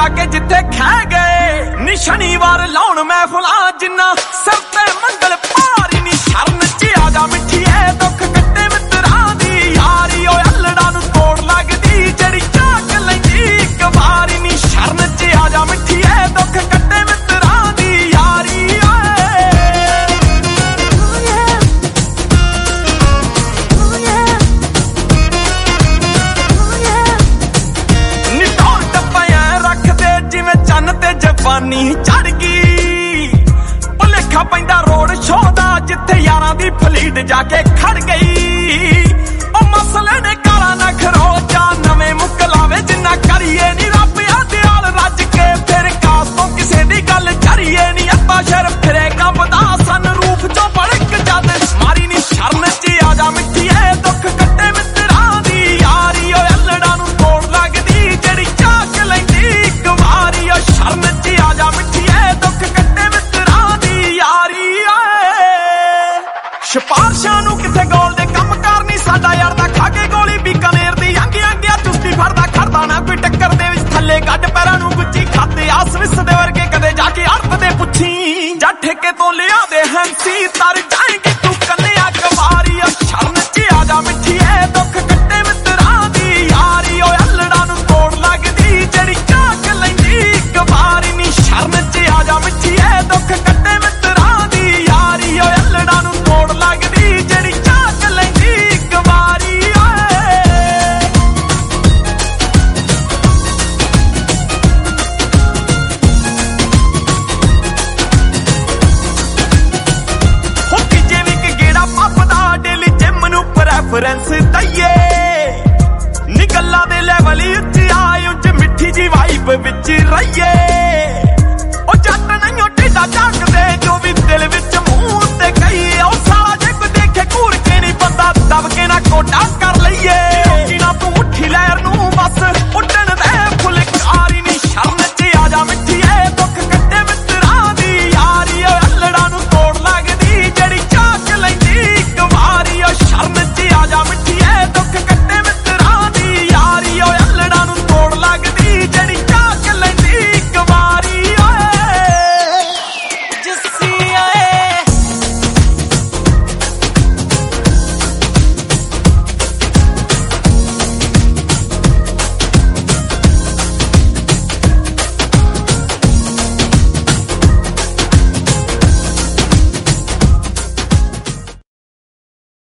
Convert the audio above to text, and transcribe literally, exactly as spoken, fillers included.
जाके जिथे खै गए नी शनिवार लाउन महफिलां जिन्ना सिर ते मंगल भारी नी शरण च आजा मिठिए दुख कट्टे मित्रां दी यारी ओ अल्लड़ा नू तोड़ लगदी जड़ी झाक लैंदी इक वारी नी शरण च आजा मिठिए दुख कट्टे मित्रां दी यारी जवानी चढ़ गई भुलेखा पैंदा रोड शो दा जिथे यारां दी फलीट जाके खड़ गई ओ मसले ने काला ना खरोचा नवें मुकलावे जिन्ना करिए नी रब दयाल रज के फिर कास तो किसे दी गल चरिए नी अब्बा शर फिरे कंबदा सन रूप चो बड़क जद मारी नी शरण च आजा मिठिए दुख कट्टे मित्रां दी यारी ओ अल्लड़ा नू तोड़ लगदी जड़ी झाक लैंदी इक वारी ओ शरण च आजा मिठिए दुख कट्टे मित्रां दी यारी सिफारशां नू किथे गोल दे कम करनी साडा यार दा खाके गोली बीकानेर दी अंगे अंगे चुस्ती फड़दा खड़दा ना कोई टक्कर दे विच थल्ले गड्ड पैरां नू गुच्ची खाते आस विस दे वर्गे कदे जाके अर्थ दे पुछी जा ठेके तो लिया दे हंसी तर जाएंगे तू कन्या कवारी ओ शरण च आजा मिठिए दुख कट्टे मित्रां दी यारी ओ अल्लड़ा नू तोड़ लगदी जड़ी झाक लैंदी इक वारी नी शरण च आजा मिठिए दुख कट्टे मित्रां दी यारी ओ अल्लड़ा नू तोड़ लगदी जड़ी झाक लैंदी इक वारी हो किजे भी कि गेड़ा पपदा डेली जिम नू प्रेफरेंस दईए नी गल्लां दे लेवल उच्च आए उच्च मिठी जी वाइब विच रहिए